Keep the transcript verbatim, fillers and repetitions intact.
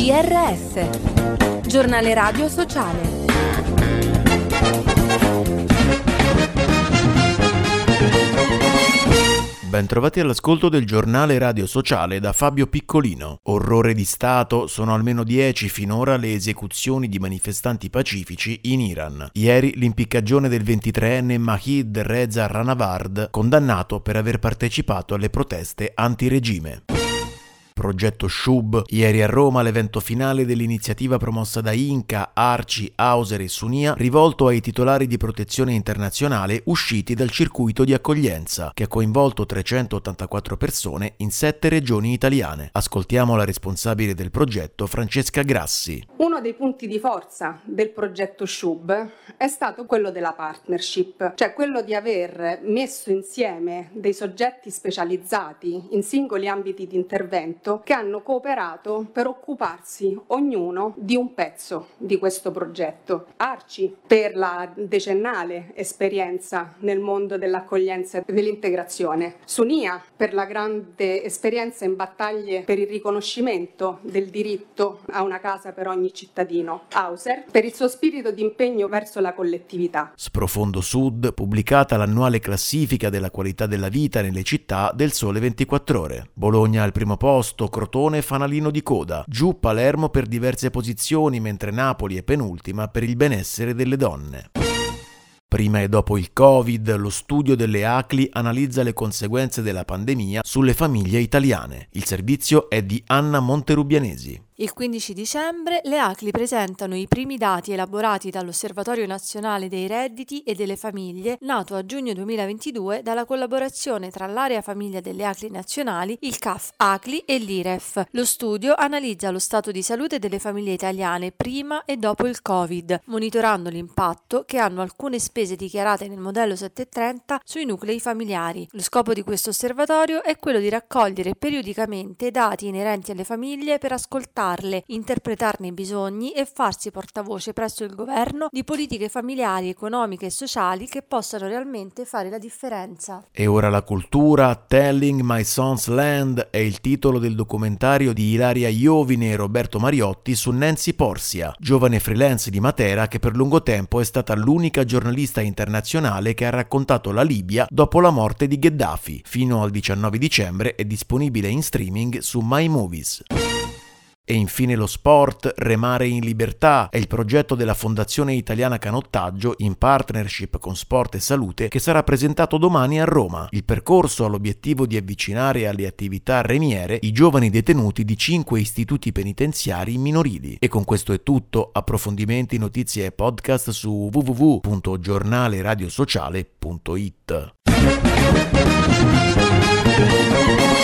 G R S, giornale radio sociale. Bentrovati all'ascolto del giornale radio sociale da Fabio Piccolino. Orrore di Stato, sono almeno dieci finora le esecuzioni di manifestanti pacifici in Iran. Ieri l'impiccagione del ventitreenne Mahid Reza Rahnavard, condannato per aver partecipato alle proteste antiregime. Progetto Shub, ieri a Roma l'evento finale dell'iniziativa promossa da Inca, Arci, Auser e Sunia, rivolto ai titolari di protezione internazionale usciti dal circuito di accoglienza, che ha coinvolto trecentottantaquattro persone in sette regioni italiane. Ascoltiamo la responsabile del progetto, Francesca Grassi. Uno dei punti di forza del progetto Shub è stato quello della partnership, cioè quello di aver messo insieme dei soggetti specializzati in singoli ambiti di intervento che hanno cooperato per occuparsi ognuno di un pezzo di questo progetto. Arci per la decennale esperienza nel mondo dell'accoglienza e dell'integrazione, Sunia per la grande esperienza in battaglie per il riconoscimento del diritto a una casa per ogni cittadino, Auser per il suo spirito di impegno verso la collettività. Sprofondo Sud, pubblicata l'annuale classifica della qualità della vita nelle città del Sole ventiquattro Ore. Bologna al primo posto, Crotone fanalino di coda, giù Palermo per diverse posizioni, mentre Napoli è penultima per il benessere delle donne. Prima e dopo il Covid, lo studio delle A C L I analizza le conseguenze della pandemia sulle famiglie italiane. Il servizio è di Anna Monterubianesi. Il quindici dicembre le A C L I presentano i primi dati elaborati dall'Osservatorio Nazionale dei Redditi e delle Famiglie, nato a giugno duemilaventidue dalla collaborazione tra l'Area Famiglia delle A C L I nazionali, il C A F A C L I e l'I R E F. Lo studio analizza lo stato di salute delle famiglie italiane prima e dopo il Covid, monitorando l'impatto che hanno alcune spese dichiarate nel modello settecentotrenta sui nuclei familiari. Lo scopo di questo osservatorio è quello di raccogliere periodicamente dati inerenti alle famiglie per ascoltare, interpretarne i bisogni e farsi portavoce presso il governo di politiche familiari, economiche e sociali che possano realmente fare la differenza. E ora la cultura. Telling My Son's Land è il titolo del documentario di Ilaria Iovine e Roberto Mariotti su Nancy Porsia, giovane freelance di Matera che per lungo tempo è stata l'unica giornalista internazionale che ha raccontato la Libia dopo la morte di Gheddafi. Fino al diciannove dicembre è disponibile in streaming su My Movies. E infine lo sport. Remare in libertà è il progetto della Fondazione Italiana Canottaggio in partnership con Sport e Salute che sarà presentato domani a Roma. Il percorso ha l'obiettivo di avvicinare alle attività remiere i giovani detenuti di cinque istituti penitenziari minorili. E con questo è tutto. Approfondimenti, notizie e podcast su w w w punto giornale radio sociale punto it.